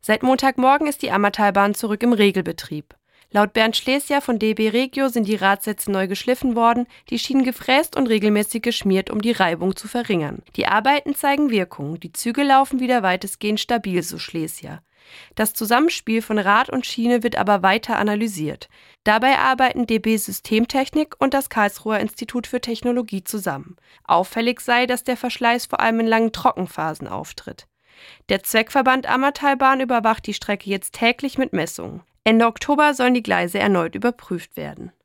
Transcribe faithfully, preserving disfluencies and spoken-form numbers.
Seit Montagmorgen ist die Ammertalbahn zurück im Regelbetrieb. Laut Bernd Schlesier von D B Regio sind die Radsätze neu geschliffen worden, die Schienen gefräst und regelmäßig geschmiert, um die Reibung zu verringern. Die Arbeiten zeigen Wirkung, die Züge laufen wieder weitestgehend stabil, so Schlesier. Das Zusammenspiel von Rad und Schiene wird aber weiter analysiert. Dabei arbeiten D B Systemtechnik und das Karlsruher Institut für Technologie zusammen. Auffällig sei, dass der Verschleiß vor allem in langen Trockenphasen auftritt. Der Zweckverband Ammertalbahn überwacht die Strecke jetzt täglich mit Messungen. Ende Oktober sollen die Gleise erneut überprüft werden.